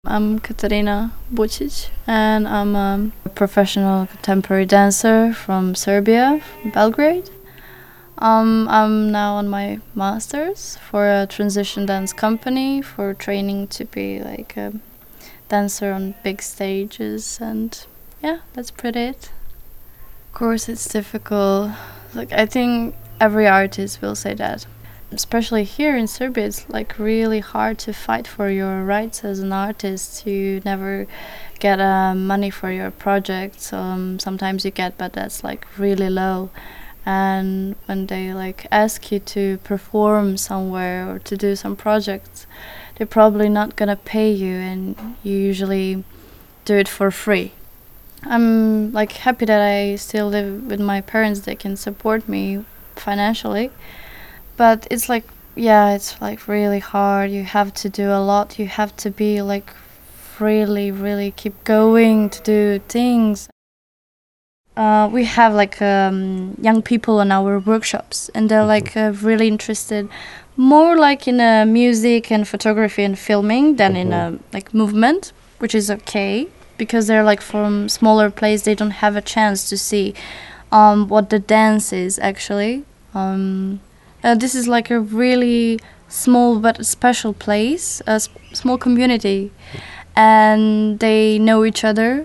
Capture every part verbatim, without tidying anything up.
I'm Katarina Bucic, and I'm a professional contemporary dancer from Serbia, from Belgrade. Um, I'm now on my master's for a transition dance company for training to be like a dancer on big stages, and yeah, that's pretty it. Of course, it's difficult. Like I think every artist will say that. Especially here in Serbia, it's like really hard to fight for your rights as an artist. You never get uh, money for your projects. Um, sometimes you get, but that's like really low. And when they like ask you to perform somewhere or to do some projects, they're probably not gonna pay you, and you usually do it for free. I'm like happy that I still live with my parents. They can support me financially. But it's like, yeah, it's like really hard. You have to do a lot. You have to be like really, really keep going to do things. Uh, we have like um, young people in our workshops, and they're like uh, really interested, more like in uh, music and photography and filming than in uh, like movement, which is okay because they're like from smaller place. They don't have a chance to see um, what the dance is actually. Um, Uh, this is like a really small but special place, a s- small community, and they know each other,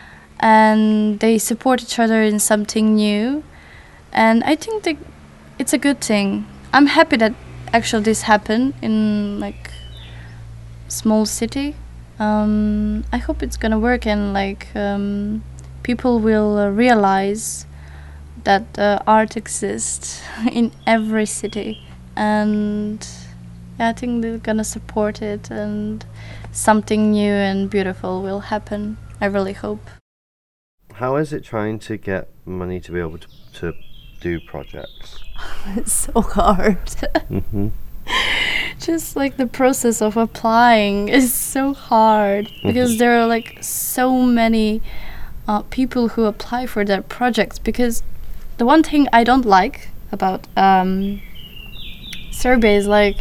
and they support each other in something new, and I think that it's a good thing. I'm happy that actually this happened in like small city. Um, I hope it's gonna work, and like um, people will uh, realize that uh, art exists in every city, and yeah, I think they're gonna support it, and something new and beautiful will happen. I really hope. How is it trying to get money to be able to, to do projects? It's so hard. Mm-hmm. Just like the process of applying is so hard because there are like so many uh, people who apply for their projects. Because the one thing I don't like about um, Serbia is like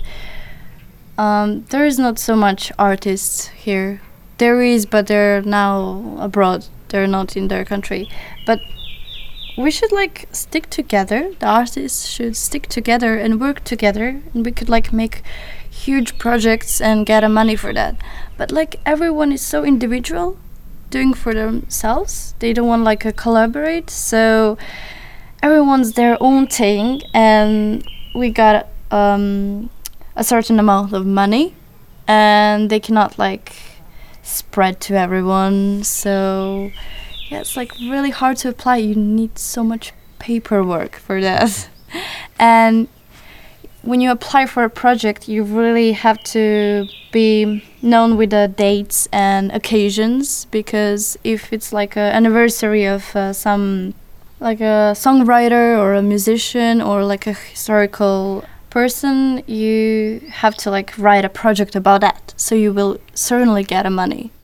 um, there is not so much artists here. There is, but they're now abroad. They're not in their country. But we should like stick together. The artists should stick together and work together, and we could like make huge projects and get a money for that. But like everyone is so individual, doing for themselves. They don't want like a collaborate. So everyone's their own thing, and we got um, a certain amount of money, and they cannot like spread to everyone. So yeah, it's like really hard to apply. You need so much paperwork for that. And when you apply for a project, you really have to be known with the dates and occasions, because if it's like an anniversary of uh, some like a songwriter or a musician or like a historical person, you have to like write a project about that, so you will certainly get a money.